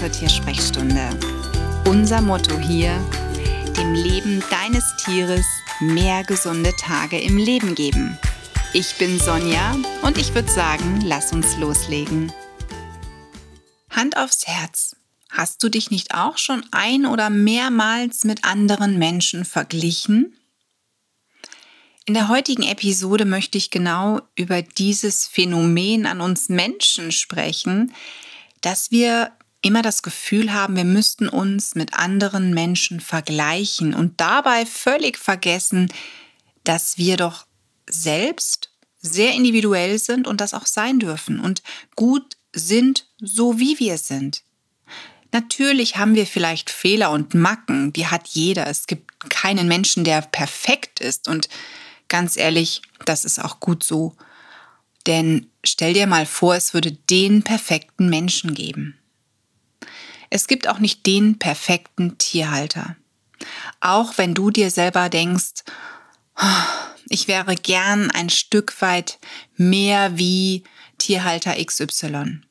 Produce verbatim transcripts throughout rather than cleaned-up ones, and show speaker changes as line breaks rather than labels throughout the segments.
zur Tiersprechstunde. Unser Motto hier: dem Leben deines Tieres mehr gesunde Tage im Leben geben. Ich bin Sonja und ich würde sagen, lass uns loslegen. Hand aufs Herz. Hast du dich nicht auch schon ein- oder mehrmals mit anderen Menschen verglichen? In der heutigen Episode möchte ich genau über dieses Phänomen an uns Menschen sprechen, dass wir immer das Gefühl haben, wir müssten uns mit anderen Menschen vergleichen und dabei völlig vergessen, dass wir doch selbst sehr individuell sind und das auch sein dürfen und gut sind, so wie wir sind. Natürlich haben wir vielleicht Fehler und Macken, die hat jeder. Es gibt keinen Menschen, der perfekt ist und ganz ehrlich, das ist auch gut so. Denn stell dir mal vor, es würde den perfekten Menschen geben. Es gibt auch nicht den perfekten Tierhalter. Auch wenn du dir selber denkst, ich wäre gern ein Stück weit mehr wie Tierhalter X Y.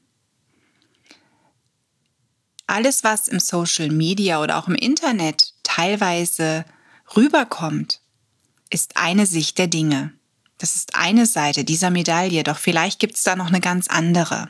Alles, was im Social Media oder auch im Internet teilweise rüberkommt, ist eine Sicht der Dinge. Das ist eine Seite dieser Medaille, doch vielleicht gibt es da noch eine ganz andere.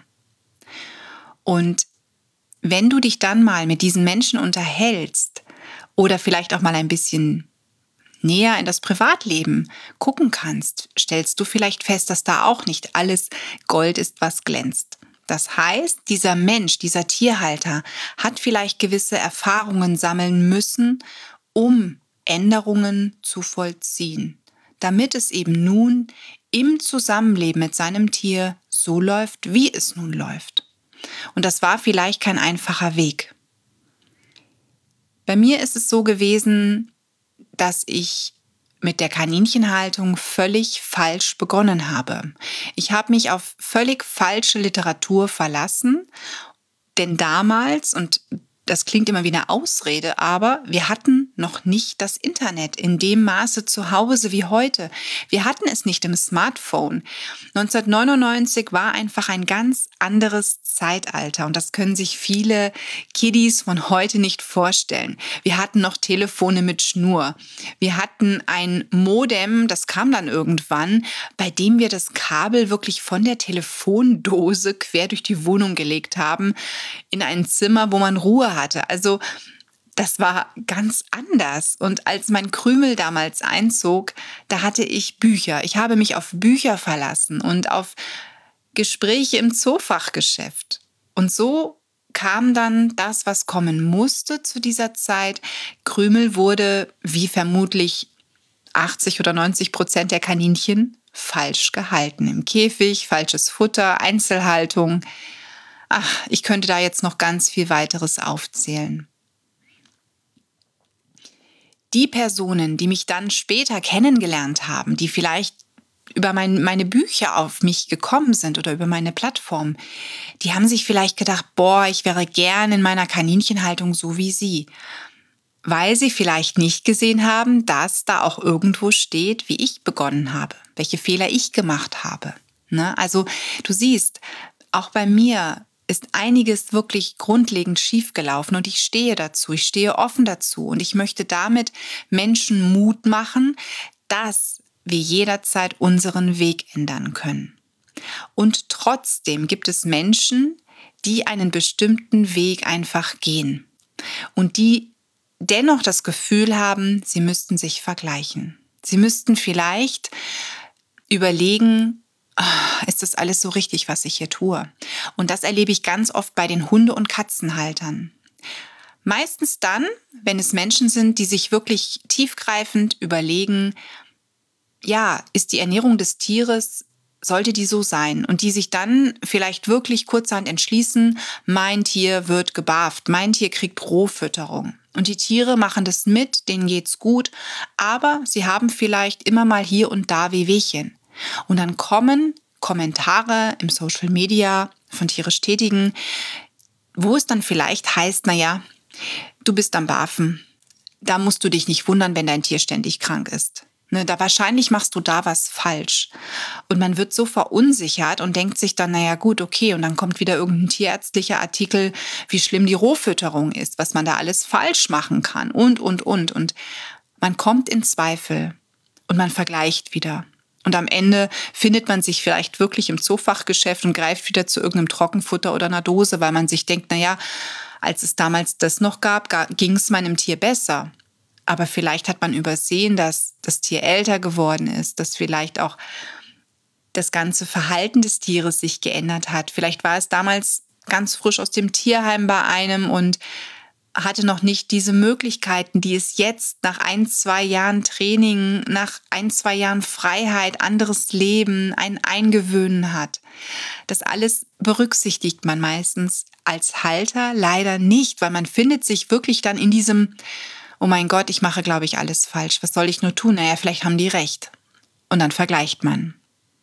Und wenn du dich dann mal mit diesen Menschen unterhältst oder vielleicht auch mal ein bisschen näher in das Privatleben gucken kannst, stellst du vielleicht fest, dass da auch nicht alles Gold ist, was glänzt. Das heißt, dieser Mensch, dieser Tierhalter hat vielleicht gewisse Erfahrungen sammeln müssen, um Änderungen zu vollziehen, damit es eben nun im Zusammenleben mit seinem Tier so läuft, wie es nun läuft. Und das war vielleicht kein einfacher Weg. Bei mir ist es so gewesen, dass ich mit der Kaninchenhaltung völlig falsch begonnen habe. Ich habe mich auf völlig falsche Literatur verlassen, denn damals, und das klingt immer wie eine Ausrede, aber wir hatten noch nicht das Internet in dem Maße zu Hause wie heute. Wir hatten es nicht im Smartphone. neunzehnhundertneunundneunzig war einfach ein ganz anderes Zeitalter und das können sich viele Kiddies von heute nicht vorstellen. Wir hatten noch Telefone mit Schnur. Wir hatten ein Modem, das kam dann irgendwann, bei dem wir das Kabel wirklich von der Telefondose quer durch die Wohnung gelegt haben, in ein Zimmer, wo man Ruhe hatte. Also das war ganz anders. Und als mein Krümel damals einzog, da hatte ich Bücher. Ich habe mich auf Bücher verlassen und auf Gespräche im Zoofachgeschäft. Und so kam dann das, was kommen musste zu dieser Zeit. Krümel wurde, wie vermutlich achtzig oder neunzig Prozent der Kaninchen, falsch gehalten. Im Käfig, falsches Futter, Einzelhaltung. Ach, ich könnte da jetzt noch ganz viel weiteres aufzählen. Die Personen, die mich dann später kennengelernt haben, die vielleicht über mein, meine Bücher auf mich gekommen sind oder über meine Plattform, die haben sich vielleicht gedacht, boah, ich wäre gern in meiner Kaninchenhaltung so wie sie. Weil sie vielleicht nicht gesehen haben, dass da auch irgendwo steht, wie ich begonnen habe, welche Fehler ich gemacht habe. Ne? Also du siehst, auch bei mir ist einiges wirklich grundlegend schiefgelaufen und ich stehe dazu, ich stehe offen dazu und ich möchte damit Menschen Mut machen, dass wir jederzeit unseren Weg ändern können. Und trotzdem gibt es Menschen, die einen bestimmten Weg einfach gehen und die dennoch das Gefühl haben, sie müssten sich vergleichen. Sie müssten vielleicht überlegen, ist das alles so richtig, was ich hier tue? Und das erlebe ich ganz oft bei den Hunde- und Katzenhaltern. Meistens dann, wenn es Menschen sind, die sich wirklich tiefgreifend überlegen, ja, ist die Ernährung des Tieres, sollte die so sein? Und die sich dann vielleicht wirklich kurzerhand entschließen, mein Tier wird gebarft, mein Tier kriegt Rohfütterung. Und die Tiere machen das mit, denen geht's gut, aber sie haben vielleicht immer mal hier und da Wehwehchen. Und dann kommen Kommentare im Social Media von tierisch Tätigen, wo es dann vielleicht heißt, naja, du bist am Barfen. Da musst du dich nicht wundern, wenn dein Tier ständig krank ist. Ne, da wahrscheinlich machst du da was falsch. Und man wird so verunsichert und denkt sich dann, naja gut, okay, und dann kommt wieder irgendein tierärztlicher Artikel, wie schlimm die Rohfütterung ist, was man da alles falsch machen kann und, und, und. Und man kommt in Zweifel und man vergleicht wieder. Und am Ende findet man sich vielleicht wirklich im Zoofachgeschäft und greift wieder zu irgendeinem Trockenfutter oder einer Dose, weil man sich denkt, naja, als es damals das noch gab, ging es meinem Tier besser. Aber vielleicht hat man übersehen, dass das Tier älter geworden ist, dass vielleicht auch das ganze Verhalten des Tieres sich geändert hat. Vielleicht war es damals ganz frisch aus dem Tierheim bei einem und hatte noch nicht diese Möglichkeiten, die es jetzt nach ein, zwei Jahren Training, nach ein, zwei Jahren Freiheit, anderes Leben, ein Eingewöhnen hat. Das alles berücksichtigt man meistens als Halter leider nicht, weil man findet sich wirklich dann in diesem oh mein Gott, ich mache, glaube ich, alles falsch. Was soll ich nur tun? Naja, vielleicht haben die recht. Und dann vergleicht man.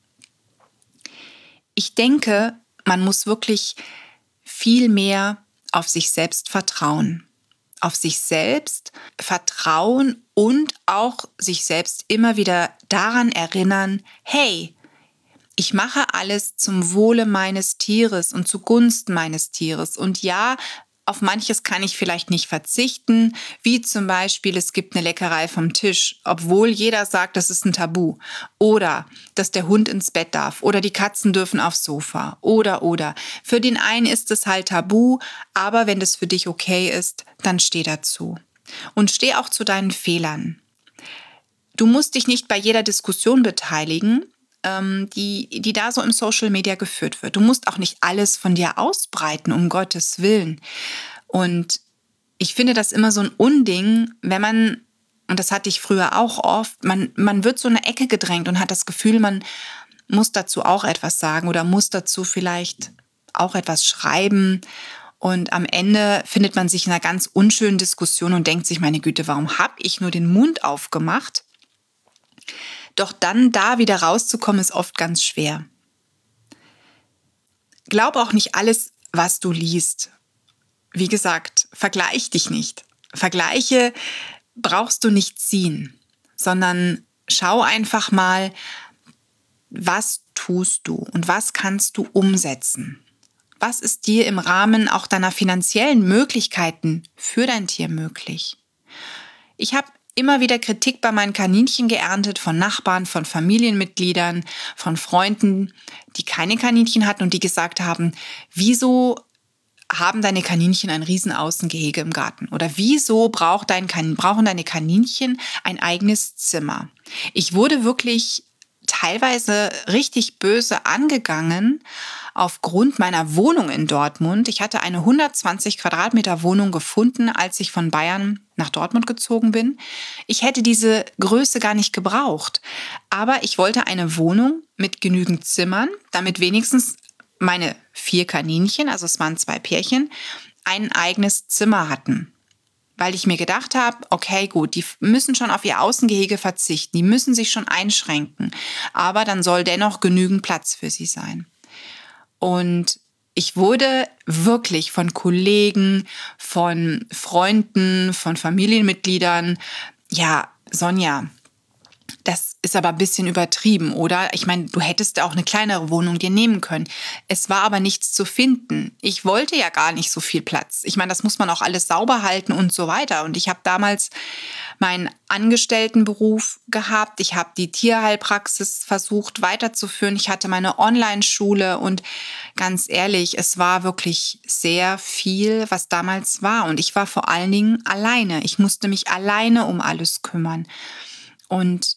Ich denke, man muss wirklich viel mehr auf sich selbst vertrauen. Auf sich selbst vertrauen und auch sich selbst immer wieder daran erinnern, hey, ich mache alles zum Wohle meines Tieres und zugunsten meines Tieres. Und ja, auf manches kann ich vielleicht nicht verzichten, wie zum Beispiel, es gibt eine Leckerei vom Tisch, obwohl jeder sagt, das ist ein Tabu. Oder, dass der Hund ins Bett darf. Oder die Katzen dürfen aufs Sofa. Oder, oder. Für den einen ist es halt Tabu, aber wenn das für dich okay ist, dann steh dazu. Und steh auch zu deinen Fehlern. Du musst dich nicht bei jeder Diskussion beteiligen, die, die da so im Social Media geführt wird. Du musst auch nicht alles von dir ausbreiten, um Gottes Willen. Und ich finde das immer so ein Unding, wenn man, und das hatte ich früher auch oft, man, man wird so in eine Ecke gedrängt und hat das Gefühl, man muss dazu auch etwas sagen oder muss dazu vielleicht auch etwas schreiben. Und am Ende findet man sich in einer ganz unschönen Diskussion und denkt sich, meine Güte, warum habe ich nur den Mund aufgemacht? Doch dann da wieder rauszukommen, ist oft ganz schwer. Glaub auch nicht alles, was du liest. Wie gesagt, vergleich dich nicht. Vergleiche brauchst du nicht ziehen, sondern schau einfach mal, was tust du und was kannst du umsetzen. Was ist dir im Rahmen auch deiner finanziellen Möglichkeiten für dein Tier möglich? Ich habe immer wieder Kritik bei meinen Kaninchen geerntet von Nachbarn, von Familienmitgliedern, von Freunden, die keine Kaninchen hatten und die gesagt haben, wieso haben deine Kaninchen ein Riesenaußengehege im Garten? Oder wieso braucht dein Kan- brauchen deine Kaninchen ein eigenes Zimmer? Ich wurde wirklich teilweise richtig böse angegangen aufgrund meiner Wohnung in Dortmund. Ich hatte eine hundertzwanzig Quadratmeter Wohnung gefunden, als ich von Bayern nach Dortmund gezogen bin. Ich hätte diese Größe gar nicht gebraucht. Aber ich wollte eine Wohnung mit genügend Zimmern, damit wenigstens meine vier Kaninchen, also es waren zwei Pärchen, ein eigenes Zimmer hatten. Weil ich mir gedacht habe, okay, gut, die müssen schon auf ihr Außengehege verzichten, die müssen sich schon einschränken, aber dann soll dennoch genügend Platz für sie sein. Und ich wurde wirklich von Kollegen, von Freunden, von Familienmitgliedern, ja, Sonja, das ist aber ein bisschen übertrieben, oder? Ich meine, du hättest auch eine kleinere Wohnung dir nehmen können. Es war aber nichts zu finden. Ich wollte ja gar nicht so viel Platz. Ich meine, das muss man auch alles sauber halten und so weiter. Und ich habe damals meinen Angestelltenberuf gehabt. Ich habe die Tierheilpraxis versucht weiterzuführen. Ich hatte meine Online-Schule und ganz ehrlich, es war wirklich sehr viel, was damals war. Und ich war vor allen Dingen alleine. Ich musste mich alleine um alles kümmern. Und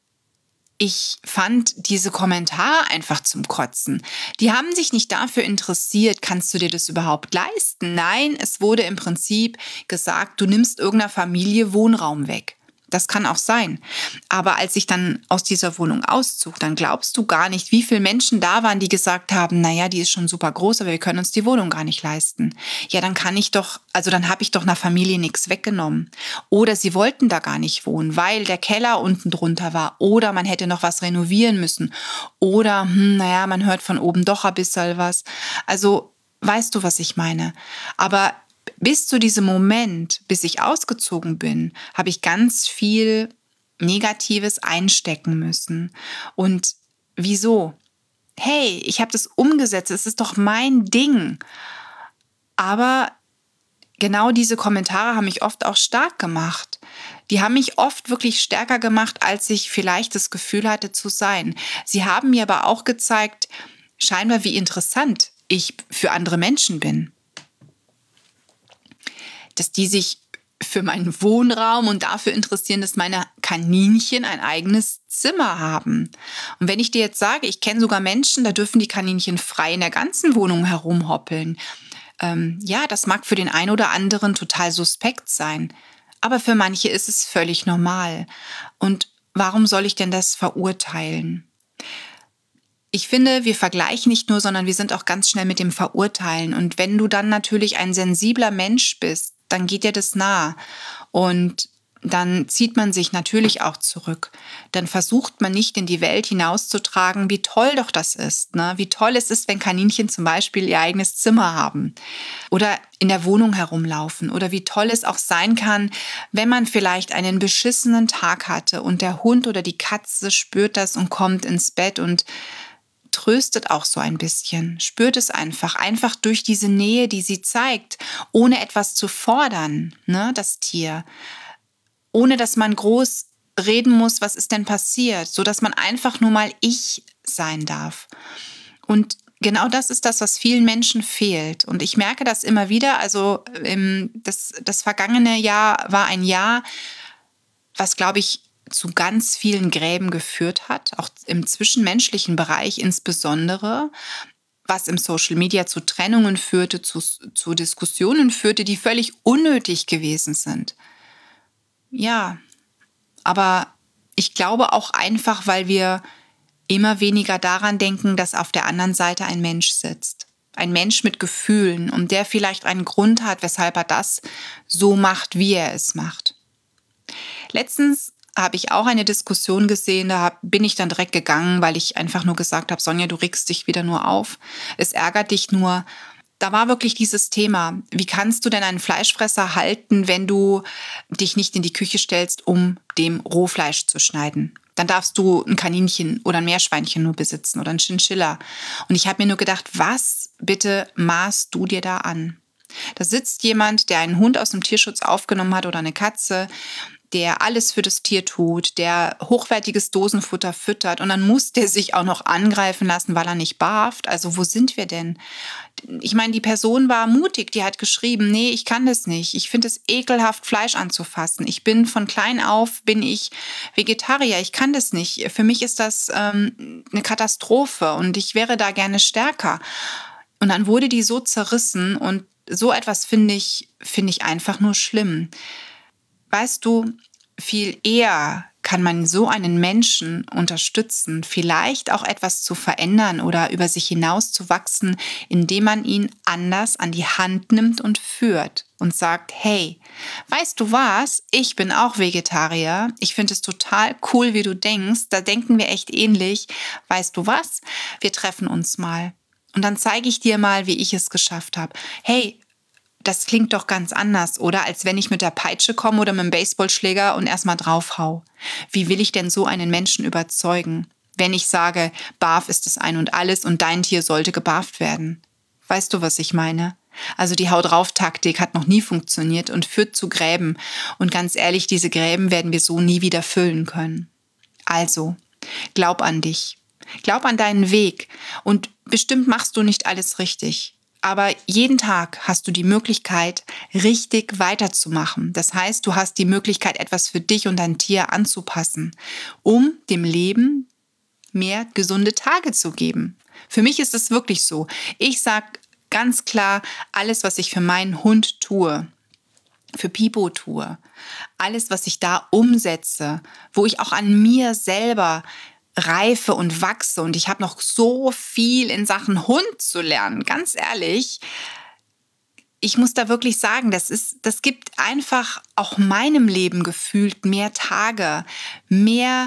ich fand diese Kommentare einfach zum Kotzen. Die haben sich nicht dafür interessiert, kannst du dir das überhaupt leisten? Nein, es wurde im Prinzip gesagt, du nimmst irgendeiner Familie Wohnraum weg. Das kann auch sein. Aber als ich dann aus dieser Wohnung auszog, dann glaubst du gar nicht, wie viele Menschen da waren, die gesagt haben, naja, die ist schon super groß, aber wir können uns die Wohnung gar nicht leisten. Ja, dann kann ich doch, also dann habe ich doch einer Familie nichts weggenommen. Oder sie wollten da gar nicht wohnen, weil der Keller unten drunter war. Oder man hätte noch was renovieren müssen. Oder, hm, naja, man hört von oben doch ein bisschen was. Also, weißt du, was ich meine? Aber bis zu diesem Moment, bis ich ausgezogen bin, habe ich ganz viel Negatives einstecken müssen. Und wieso? Hey, ich habe das umgesetzt, es ist doch mein Ding. Aber genau diese Kommentare haben mich oft auch stark gemacht. Die haben mich oft wirklich stärker gemacht, als ich vielleicht das Gefühl hatte zu sein. Sie haben mir aber auch gezeigt, scheinbar wie interessant ich für andere Menschen bin. Dass die sich für meinen Wohnraum und dafür interessieren, dass meine Kaninchen ein eigenes Zimmer haben. Und wenn ich dir jetzt sage, ich kenne sogar Menschen, da dürfen die Kaninchen frei in der ganzen Wohnung herumhoppeln. Ähm, ja, das mag für den einen oder anderen total suspekt sein, aber für manche ist es völlig normal. Und warum soll ich denn das verurteilen? Ich finde, wir vergleichen nicht nur, sondern wir sind auch ganz schnell mit dem Verurteilen. Und wenn du dann natürlich ein sensibler Mensch bist, dann geht dir das nah. Und dann zieht man sich natürlich auch zurück. Dann versucht man nicht in die Welt hinauszutragen, wie toll doch das ist. Ne? Wie toll es ist, wenn Kaninchen zum Beispiel ihr eigenes Zimmer haben oder in der Wohnung herumlaufen. Oder wie toll es auch sein kann, wenn man vielleicht einen beschissenen Tag hatte und der Hund oder die Katze spürt das und kommt ins Bett und tröstet auch so ein bisschen, spürt es einfach, einfach durch diese Nähe, die sie zeigt, ohne etwas zu fordern, ne, das Tier. Ohne dass man groß reden muss, was ist denn passiert, so dass man einfach nur mal ich sein darf. Und genau das ist das, was vielen Menschen fehlt. Und ich merke das immer wieder. Also das, das vergangene Jahr war ein Jahr, was, glaube ich, zu ganz vielen Gräben geführt hat, auch im zwischenmenschlichen Bereich insbesondere, was im Social Media zu Trennungen führte, zu, zu Diskussionen führte, die völlig unnötig gewesen sind. Ja, aber ich glaube auch einfach, weil wir immer weniger daran denken, dass auf der anderen Seite ein Mensch sitzt. Ein Mensch mit Gefühlen und der vielleicht einen Grund hat, weshalb er das so macht, wie er es macht. Letztens habe ich auch eine Diskussion gesehen, da bin ich dann direkt gegangen, weil ich einfach nur gesagt habe, Sonja, du regst dich wieder nur auf. Es ärgert dich nur. Da war wirklich dieses Thema, wie kannst du denn einen Fleischfresser halten, wenn du dich nicht in die Küche stellst, um dem Rohfleisch zu schneiden? Dann darfst du ein Kaninchen oder ein Meerschweinchen nur besitzen oder ein Chinchilla. Und ich habe mir nur gedacht, was bitte maßt du dir da an? Da sitzt jemand, der einen Hund aus dem Tierschutz aufgenommen hat oder eine Katze, der alles für das Tier tut, der hochwertiges Dosenfutter füttert und dann muss der sich auch noch angreifen lassen, weil er nicht barft. Also wo sind wir denn? Ich meine, die Person war mutig, die hat geschrieben, nee, ich kann das nicht. Ich finde es ekelhaft, Fleisch anzufassen. Ich bin von klein auf, bin ich Vegetarier, ich kann das nicht. Für mich ist das ähm, eine Katastrophe und ich wäre da gerne stärker. Und dann wurde die so zerrissen und so etwas finde ich, finde ich einfach nur schlimm. Weißt du, viel eher kann man so einen Menschen unterstützen, vielleicht auch etwas zu verändern oder über sich hinaus zu wachsen, indem man ihn anders an die Hand nimmt und führt und sagt, hey, weißt du was, ich bin auch Vegetarier, ich finde es total cool, wie du denkst, da denken wir echt ähnlich, weißt du was, wir treffen uns mal und dann zeige ich dir mal, wie ich es geschafft habe. Hey, das klingt doch ganz anders, oder? Als wenn ich mit der Peitsche komme oder mit dem Baseballschläger und erstmal draufhau. Wie will ich denn so einen Menschen überzeugen, wenn ich sage, Barf ist das Ein und Alles und dein Tier sollte gebarft werden? Weißt du, was ich meine? Also die Hau-drauf-Taktik hat noch nie funktioniert und führt zu Gräben. Und ganz ehrlich, diese Gräben werden wir so nie wieder füllen können. Also, glaub an dich. Glaub an deinen Weg. Und bestimmt machst du nicht alles richtig. Aber jeden Tag hast du die Möglichkeit, richtig weiterzumachen. Das heißt, du hast die Möglichkeit, etwas für dich und dein Tier anzupassen, um dem Leben mehr gesunde Tage zu geben. Für mich ist es wirklich so. Ich sage ganz klar, alles, was ich für meinen Hund tue, für Pipo tue, alles, was ich da umsetze, wo ich auch an mir selber reife und wachse und ich habe noch so viel in Sachen Hund zu lernen, ganz ehrlich. Ich muss da wirklich sagen, das ist, das gibt einfach auch meinem Leben gefühlt mehr Tage, mehr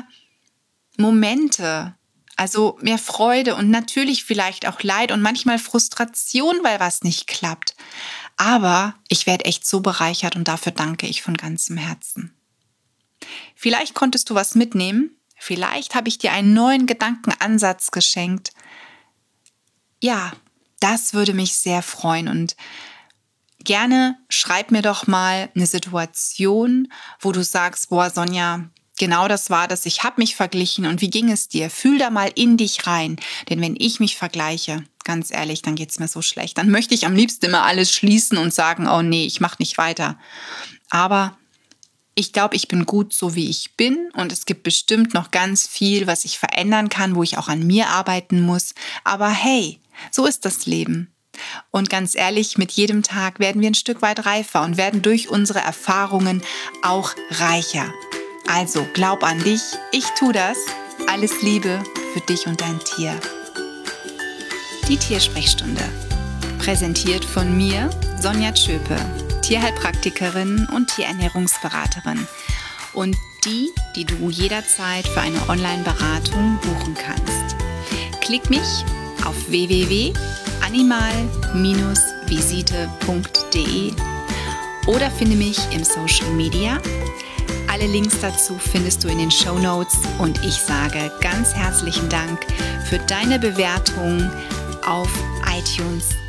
Momente, also mehr Freude und natürlich vielleicht auch Leid und manchmal Frustration, weil was nicht klappt. Aber ich werde echt so bereichert und dafür danke ich von ganzem Herzen. Vielleicht konntest du was mitnehmen. Vielleicht habe ich dir einen neuen Gedankenansatz geschenkt. Ja, das würde mich sehr freuen und gerne schreib mir doch mal eine Situation, wo du sagst, boah Sonja, genau das war das, ich habe mich verglichen und wie ging es dir? Fühl da mal in dich rein, denn wenn ich mich vergleiche, ganz ehrlich, dann geht es mir so schlecht. Dann möchte ich am liebsten immer alles schließen und sagen, oh nee, ich mache nicht weiter. Aber ich glaube, ich bin gut so, wie ich bin und es gibt bestimmt noch ganz viel, was ich verändern kann, wo ich auch an mir arbeiten muss. Aber hey, so ist das Leben. Und ganz ehrlich, mit jedem Tag werden wir ein Stück weit reifer und werden durch unsere Erfahrungen auch reicher. Also glaub an dich, ich tu das. Alles Liebe für dich und dein Tier. Die Tiersprechstunde. Präsentiert von mir, Sonja Tschöpe, Tierheilpraktikerin und Tierernährungsberaterin. Und die, die du jederzeit für eine Online-Beratung buchen kannst. Klick mich auf w w w punkt animal Bindestrich visite punkt d e oder finde mich im Social Media. Alle Links dazu findest du in den Shownotes und ich sage ganz herzlichen Dank für deine Bewertung auf iTunes